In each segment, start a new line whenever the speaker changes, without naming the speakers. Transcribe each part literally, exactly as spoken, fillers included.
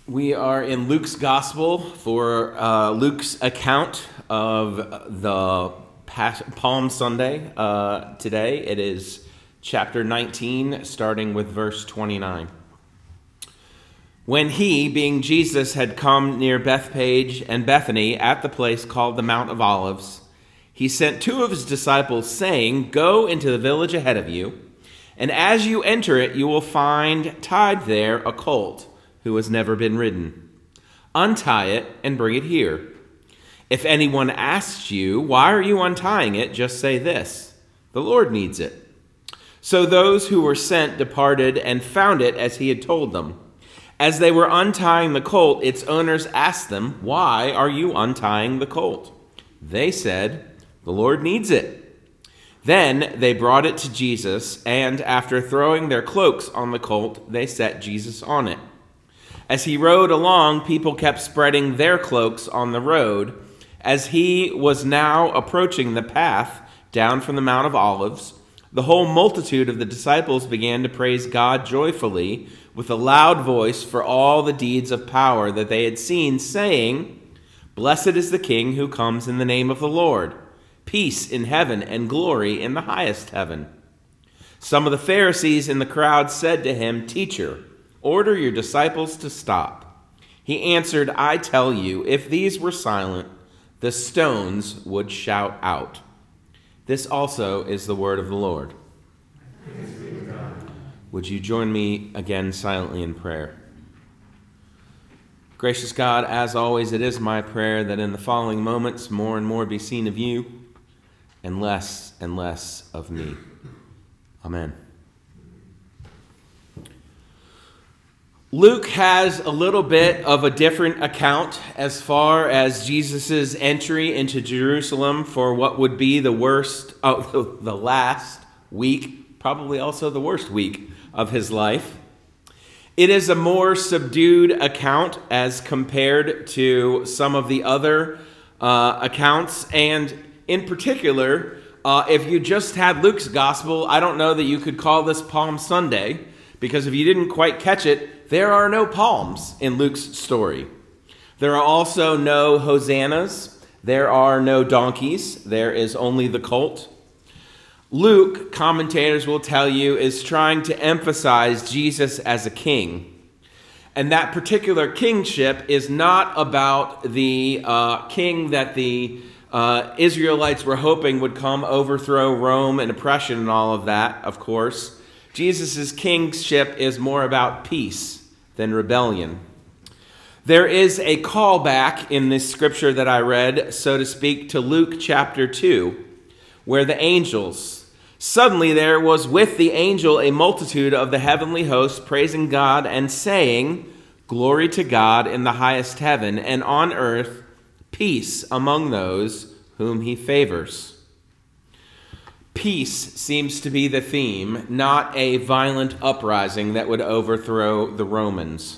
We are in Luke's Gospel for uh, Luke's account of the Pas- Palm Sunday uh, today. It is chapter nineteen, starting with verse twenty-nine. When he, being Jesus, had come near Bethphage and Bethany at the place called the Mount of Olives, he sent two of his disciples, saying, "Go into the village ahead of you, and as you enter it, you will find tied there a colt who has never been ridden. Untie it and bring it here. If anyone asks you, 'Why are you untying it?' just say this, 'The Lord needs it.'" So those who were sent departed and found it as he had told them. As they were untying the colt, its owners asked them, "Why are you untying the colt?" They said, "The Lord needs it." Then they brought it to Jesus, and after throwing their cloaks on the colt, they set Jesus on it. As he rode along, people kept spreading their cloaks on the road. As he was now approaching the path down from the Mount of Olives, the whole multitude of the disciples began to praise God joyfully with a loud voice for all the deeds of power that they had seen, saying, "Blessed is the King who comes in the name of the Lord. Peace in heaven and glory in the highest heaven." Some of the Pharisees in the crowd said to him, "Teacher, order your disciples to stop." He answered, "I tell you, if these were silent, the stones would shout out." This also is the word of the Lord. Thanks be to God. Would you join me again silently in prayer? Gracious God, as always, it is my prayer that in the following moments more and more be seen of you and less and less of me. Amen. Luke has a little bit of a different account as far as Jesus' entry into Jerusalem for what would be the worst, oh, the last week, probably also the worst week of his life. It is a more subdued account as compared to some of the other uh, accounts, and in particular, uh, if you just had Luke's gospel, I don't know that you could call this Palm Sunday, because if you didn't quite catch it, there are no palms in Luke's story. There are also no hosannas. There are no donkeys. There is only the colt. Luke, commentators will tell you, is trying to emphasize Jesus as a king. And that particular kingship is not about the uh, king that the uh, Israelites were hoping would come overthrow Rome and oppression and all of that, of course. Jesus' kingship is more about peace than rebellion. There is a callback in this scripture that I read, so to speak, to Luke chapter two, where the angels, suddenly there was with the angel a multitude of the heavenly host praising God and saying, "Glory to God in the highest heaven, and on earth peace among those whom he favors." Peace seems to be the theme, not a violent uprising that would overthrow the Romans.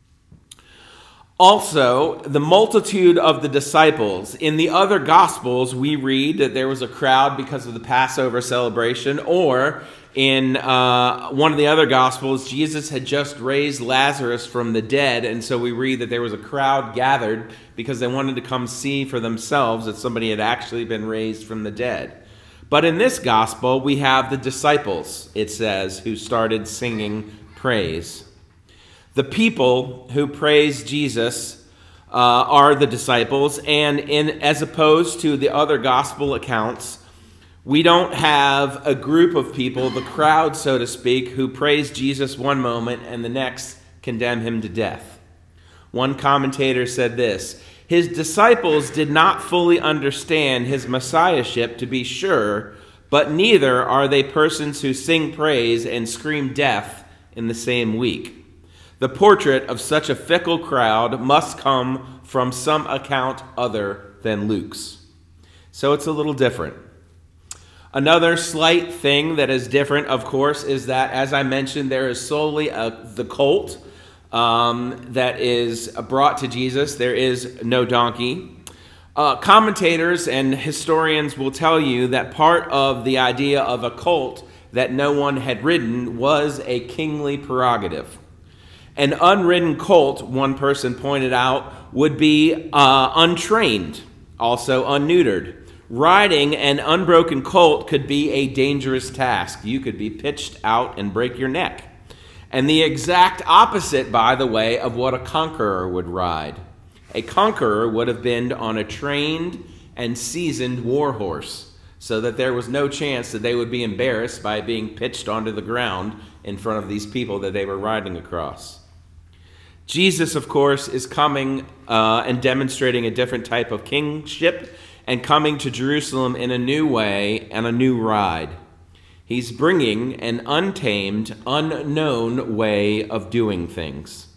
Also, the multitude of the disciples. In the other Gospels, we read that there was a crowd because of the Passover celebration, or in uh, one of the other Gospels, Jesus had just raised Lazarus from the dead, and so we read that there was a crowd gathered because they wanted to come see for themselves that somebody had actually been raised from the dead. But in this gospel, we have the disciples, it says, who started singing praise. The people who praise Jesus uh, are the disciples, and in as opposed to the other gospel accounts, we don't have a group of people, the crowd, so to speak, who praise Jesus one moment and the next condemn him to death. One commentator said this: "His disciples did not fully understand his messiahship, to be sure, but neither are they persons who sing praise and scream death in the same week." The portrait of such a fickle crowd must come from some account other than Luke's. So it's a little different. Another slight thing that is different, of course, is that, as I mentioned, there is solely a, the colt Um, that is brought to Jesus. There is no donkey. Uh, commentators and historians will tell you that part of the idea of a colt that no one had ridden was a kingly prerogative. An unridden colt, one person pointed out, would be uh, untrained, also unneutered. Riding an unbroken colt could be a dangerous task. You could be pitched out and break your neck. And the exact opposite, by the way, of what a conqueror would ride. A conqueror would have been on a trained and seasoned war horse, so that there was no chance that they would be embarrassed by being pitched onto the ground in front of these people that they were riding across. Jesus, of course, is coming uh, and demonstrating a different type of kingship and coming to Jerusalem in a new way and a new ride. He's bringing an untamed, unknown way of doing things.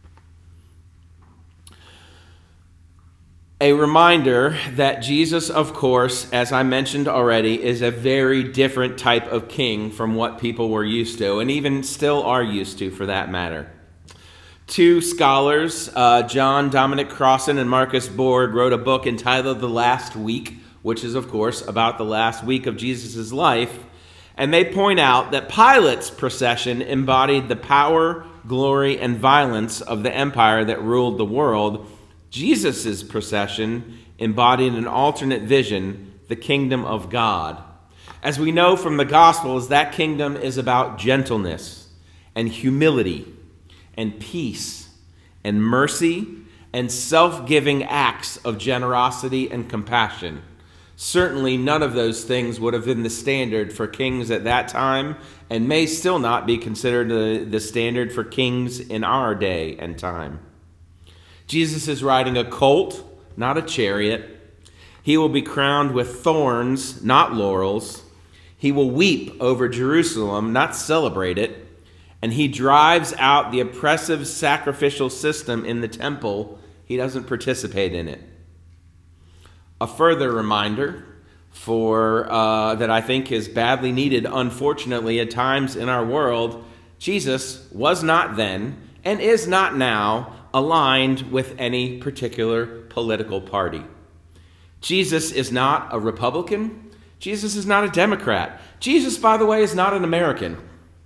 A reminder that Jesus, of course, as I mentioned already, is a very different type of king from what people were used to, and even still are used to, for that matter. Two scholars, uh, John Dominic Crossan and Marcus Borg, wrote a book entitled The Last Week, which is, of course, about the last week of Jesus' life. And they point out that Pilate's procession embodied the power, glory, and violence of the empire that ruled the world. Jesus' procession embodied an alternate vision, the kingdom of God. As we know from the Gospels, that kingdom is about gentleness and humility and peace and mercy and self-giving acts of generosity and compassion. Certainly none of those things would have been the standard for kings at that time, and may still not be considered the, the standard for kings in our day and time. Jesus is riding a colt, not a chariot. He will be crowned with thorns, not laurels. He will weep over Jerusalem, not celebrate it. And he drives out the oppressive sacrificial system in the temple. He doesn't participate in it. A further reminder for uh, that I think is badly needed, unfortunately, at times in our world. Jesus was not then and is not now aligned with any particular political party. Jesus is not a Republican. Jesus is not a Democrat. Jesus, by the way, is not an American.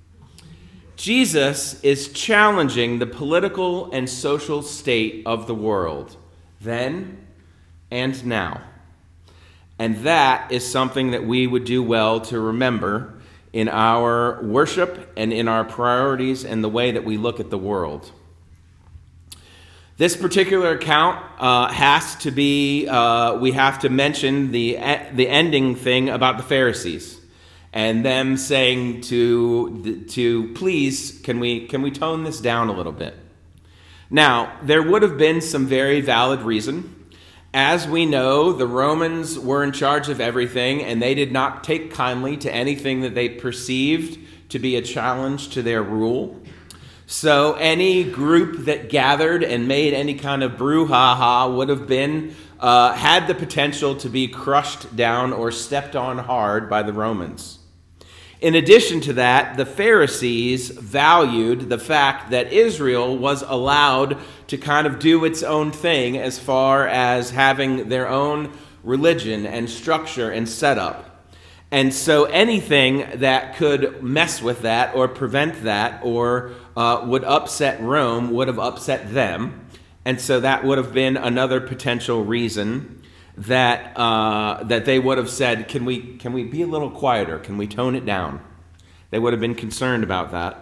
Jesus is challenging the political and social state of the world, then and now. And that is something that we would do well to remember in our worship and in our priorities and the way that we look at the world. This particular account uh, has to be, uh, we have to mention the, the ending thing about the Pharisees. And them saying to, to please, can we, can we tone this down a little bit? Now, there would have been some very valid reason. As we know, the Romans were in charge of everything, and they did not take kindly to anything that they perceived to be a challenge to their rule. So any group that gathered and made any kind of brouhaha would have been uh, had the potential to be crushed down or stepped on hard by the Romans. In addition to that, the Pharisees valued the fact that Israel was allowed to kind of do its own thing as far as having their own religion and structure and setup. And so anything that could mess with that or prevent that or uh, would upset Rome would have upset them. And so that would have been another potential reason that uh, that they would have said, can we can we be a little quieter? Can we tone it down? They would have been concerned about that.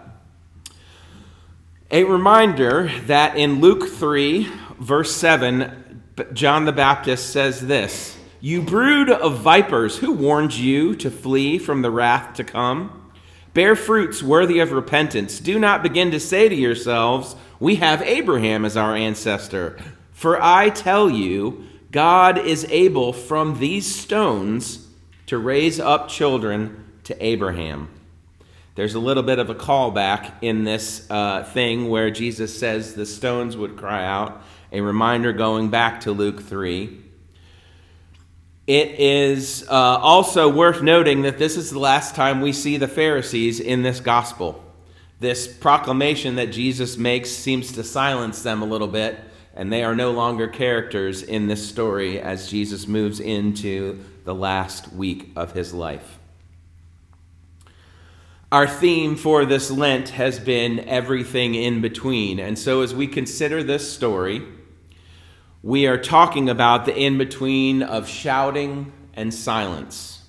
A reminder that in Luke three, verse seven, John the Baptist says this, "You brood of vipers, who warned you to flee from the wrath to come? Bear fruits worthy of repentance. Do not begin to say to yourselves, we have Abraham as our ancestor. For I tell you, God is able from these stones to raise up children to Abraham." There's a little bit of a callback in this uh, thing where Jesus says the stones would cry out, a reminder going back to Luke three. It is uh, also worth noting that this is the last time we see the Pharisees in this gospel. This proclamation that Jesus makes seems to silence them a little bit, and they are no longer characters in this story as Jesus moves into the last week of his life. Our theme for this Lent has been everything in between. And so as we consider this story, we are talking about the in-between of shouting and silence.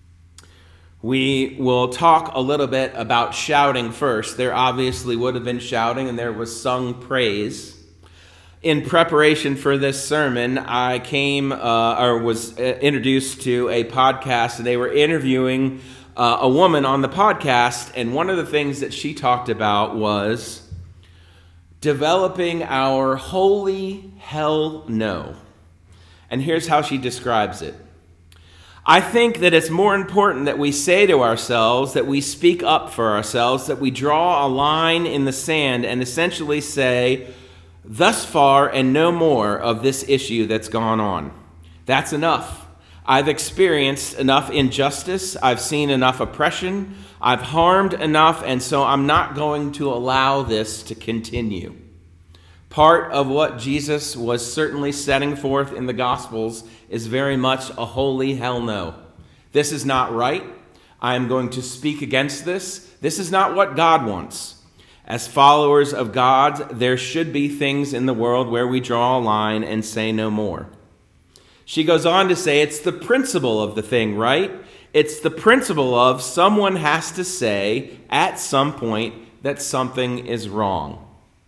We will talk a little bit about shouting first. There obviously would have been shouting and there was sung praise. In preparation for this sermon, I came uh, or was introduced to a podcast, and they were interviewing uh, a woman on the podcast, and one of the things that she talked about was developing our holy hell no. And here's how she describes it. I think that it's more important that we say to ourselves, that we speak up for ourselves, that we draw a line in the sand and essentially say, thus far and no more of this issue that's gone on. That's enough. I've experienced enough injustice. I've seen enough oppression. I've harmed enough, and so I'm not going to allow this to continue. Part of what Jesus was certainly setting forth in the Gospels is very much a holy hell no. This is not right. I am going to speak against this. This is not what God wants. As followers of God, there should be things in the world where we draw a line and say no more. She goes on to say it's the principle of the thing, right? It's the principle of someone has to say at some point that something is wrong.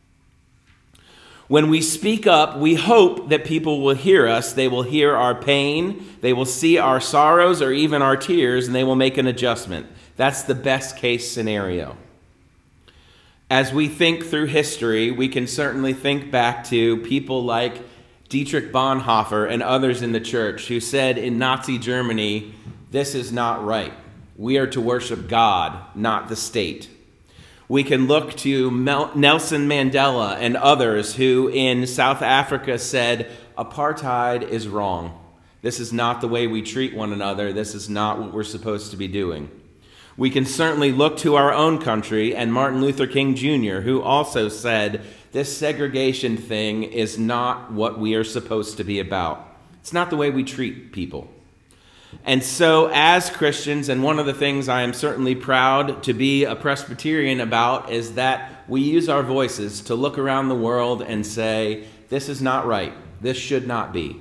When we speak up, we hope that people will hear us. They will hear our pain. They will see our sorrows or even our tears, and they will make an adjustment. That's the best case scenario. As we think through history, we can certainly think back to people like Dietrich Bonhoeffer and others in the church who said in Nazi Germany, this is not right. We are to worship God, not the state. We can look to Mel- Nelson Mandela and others who in South Africa said, apartheid is wrong. This is not the way we treat one another. This is not what we're supposed to be doing. We can certainly look to our own country and Martin Luther King Junior, who also said, this segregation thing is not what we are supposed to be about. It's not the way we treat people. And so as Christians, and one of the things I am certainly proud to be a Presbyterian about is that we use our voices to look around the world and say, this is not right. This should not be.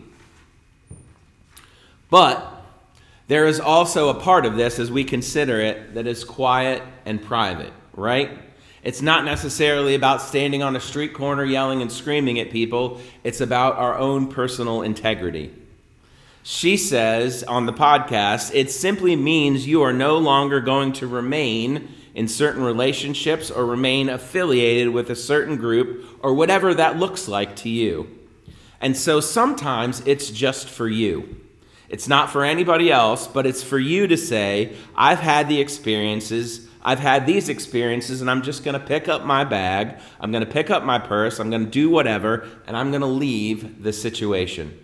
But there is also a part of this, as we consider it, that is quiet and private, right? It's not necessarily about standing on a street corner yelling and screaming at people. It's about our own personal integrity. She says on the podcast, it simply means you are no longer going to remain in certain relationships or remain affiliated with a certain group or whatever that looks like to you. And so sometimes it's just for you. It's not for anybody else, but it's for you to say, I've had the experiences, I've had these experiences, and I'm just going to pick up my bag, I'm going to pick up my purse, I'm going to do whatever, and I'm going to leave the situation.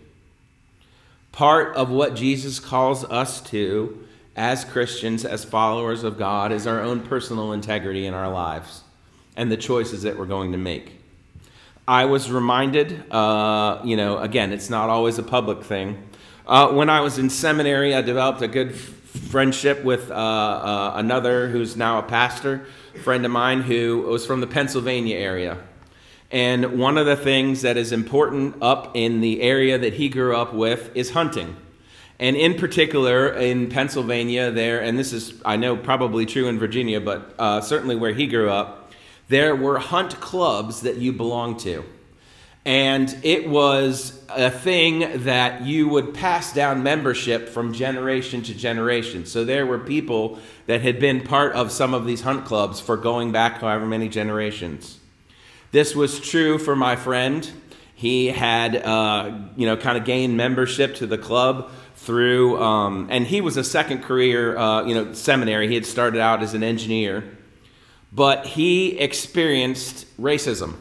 Part of what Jesus calls us to as Christians, as followers of God, is our own personal integrity in our lives and the choices that we're going to make. I was reminded, uh, you know, again, it's not always a public thing. Uh, when I was in seminary, I developed a good f- friendship with uh, uh, another who's now a pastor, friend of mine who was from the Pennsylvania area. And one of the things that is important up in the area that he grew up with is hunting. And in particular, in Pennsylvania there, and this is, I know, probably true in Virginia, but uh, certainly where he grew up, there were hunt clubs that you belonged to. And it was a thing that you would pass down membership from generation to generation. So there were people that had been part of some of these hunt clubs for going back however many generations. This was true for my friend. He had, uh, you know, kind of gained membership to the club through, um, and he was a second career, uh, you know, seminary. He had started out as an engineer, but he experienced racism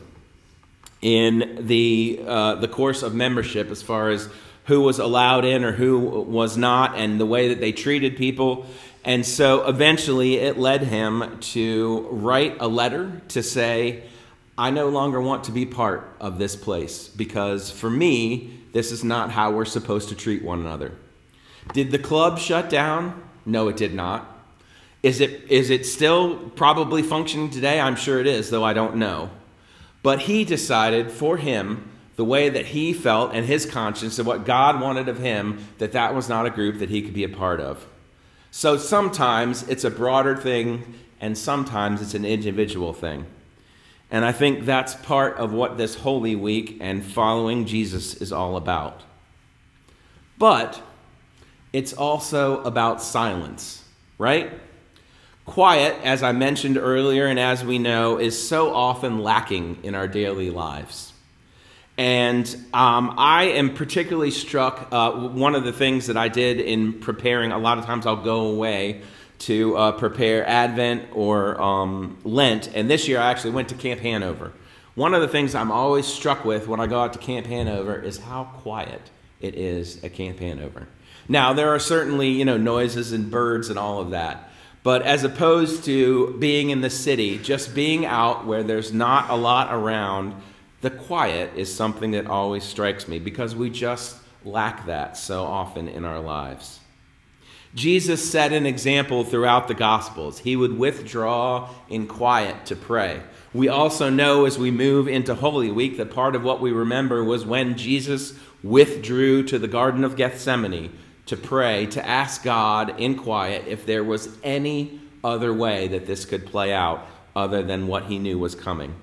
in the uh, the course of membership as far as who was allowed in or who was not and the way that they treated people. And so eventually it led him to write a letter to say, I no longer want to be part of this place because for me, this is not how we're supposed to treat one another. Did the club shut down? No, it did not. Is it is it still probably functioning today? I'm sure it is, though I don't know. But he decided for him, the way that he felt and his conscience and what God wanted of him, that that was not a group that he could be a part of. So sometimes it's a broader thing, and sometimes it's an individual thing. And I think that's part of what this Holy Week and following Jesus is all about. But it's also about silence, right? Quiet, as I mentioned earlier, and as we know, is so often lacking in our daily lives. And um, I am particularly struck, uh, one of the things that I did in preparing, a lot of times I'll go away to uh, prepare Advent or um, Lent, and this year I actually went to Camp Hanover. One of the things I'm always struck with when I go out to Camp Hanover is how quiet it is at Camp Hanover. Now, there are certainly, you know, noises and birds and all of that. But as opposed to being in the city, just being out where there's not a lot around, the quiet is something that always strikes me because we just lack that so often in our lives. Jesus set an example throughout the Gospels. He would withdraw in quiet to pray. We also know as we move into Holy Week that part of what we remember was when Jesus withdrew to the Garden of Gethsemane to pray, to ask God in quiet if there was any other way that this could play out other than what he knew was coming.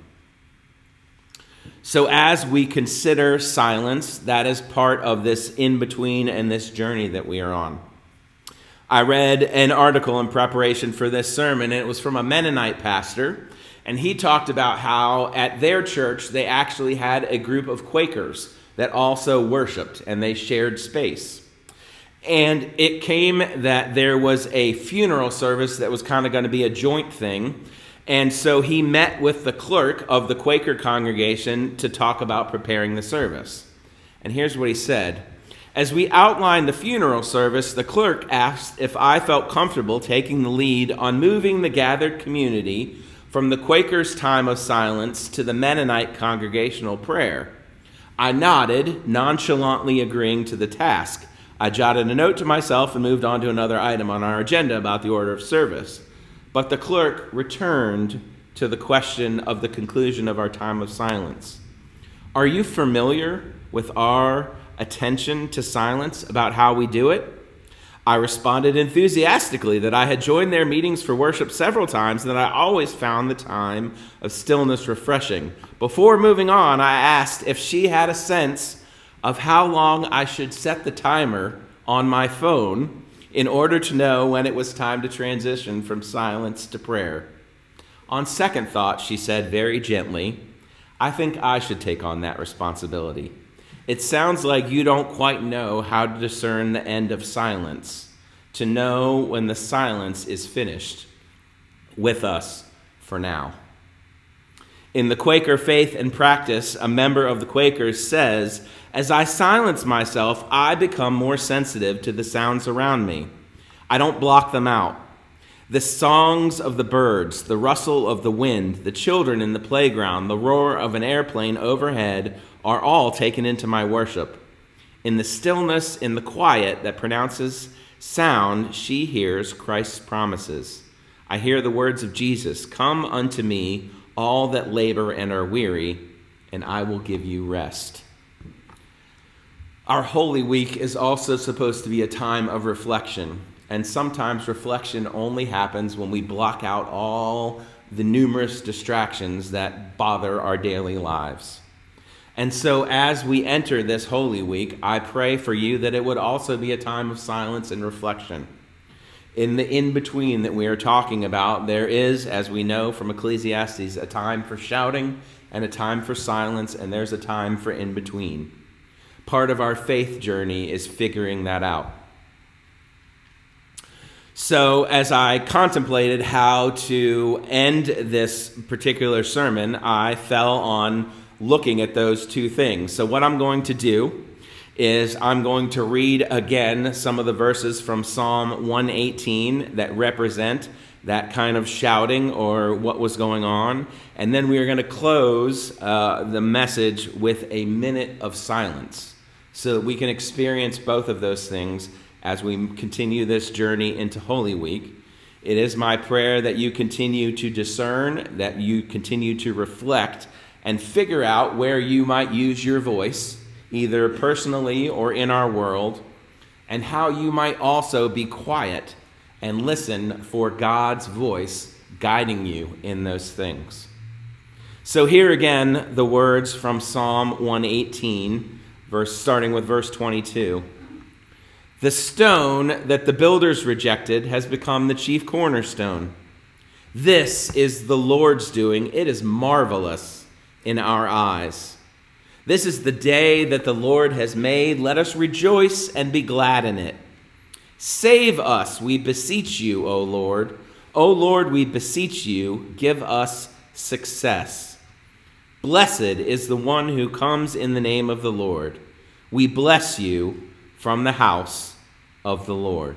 So as we consider silence, that is part of this in-between and this journey that we are on. I read an article in preparation for this sermon, and it was from a Mennonite pastor, and he talked about how at their church they actually had a group of Quakers that also worshiped, and they shared space. And it came that there was a funeral service that was kind of going to be a joint thing. And so he met with the clerk of the Quaker congregation to talk about preparing the service. And here's what he said. As we outlined the funeral service, the clerk asked if I felt comfortable taking the lead on moving the gathered community from the Quakers' time of silence to the Mennonite congregational prayer. I nodded, nonchalantly agreeing to the task. I jotted a note to myself and moved on to another item on our agenda about the order of service. But the clerk returned to the question of the conclusion of our time of silence. Are you familiar with our attention to silence about how we do it? I responded enthusiastically that I had joined their meetings for worship several times and that I always found the time of stillness refreshing. Before moving on, I asked if she had a sense of how long I should set the timer on my phone in order to know when it was time to transition from silence to prayer. On second thought, she said very gently, I think I should take on that responsibility. It sounds like you don't quite know how to discern the end of silence, to know when the silence is finished with us for now. In the Quaker Faith and Practice, a member of the Quakers says, as I silence myself, I become more sensitive to the sounds around me. I don't block them out. The songs of the birds, the rustle of the wind, the children in the playground, the roar of an airplane overhead are all taken into my worship. In the stillness, in the quiet that pronounces sound, she hears Christ's promises. I hear the words of Jesus, come unto me, all that labor and are weary, and I will give you rest. Our Holy Week is also supposed to be a time of reflection, and sometimes reflection only happens when we block out all the numerous distractions that bother our daily lives. And so as we enter this Holy Week, I pray for you that it would also be a time of silence and reflection. In the in-between that we are talking about, there is, as we know from Ecclesiastes, a time for shouting and a time for silence, and there's a time for in-between. Part of our faith journey is figuring that out. So as I contemplated how to end this particular sermon, I fell on looking at those two things. So what I'm going to do is I'm going to read again some of the verses from Psalm one eighteen that represent that kind of shouting or what was going on. And then we are going to close uh, the message with a minute of silence so that we can experience both of those things as we continue this journey into Holy Week. It is my prayer that you continue to discern, that you continue to reflect and figure out where you might use your voice, either personally or in our world, and how you might also be quiet and listen for God's voice guiding you in those things. So here again, the words from Psalm one eighteen, verse, starting with verse twenty-two. The stone that the builders rejected has become the chief cornerstone. This is the Lord's doing. It is marvelous in our eyes. This is the day that the Lord has made. Let us rejoice and be glad in it. Save us, we beseech you, O Lord. O Lord, we beseech you, give us success. Blessed is the one who comes in the name of the Lord. We bless you from the house of the Lord.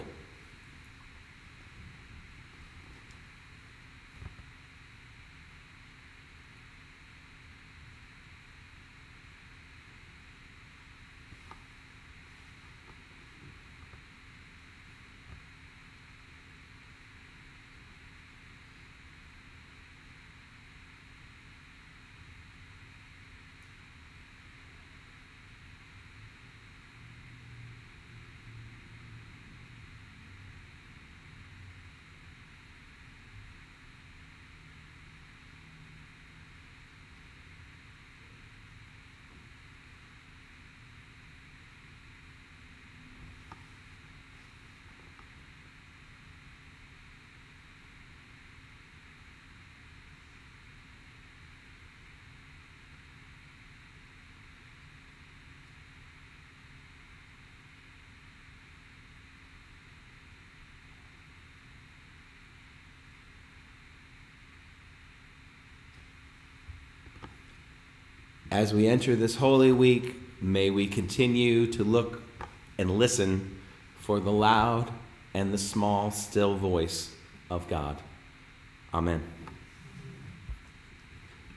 As we enter this Holy Week, may we continue to look and listen for the loud and the small, still voice of God. Amen.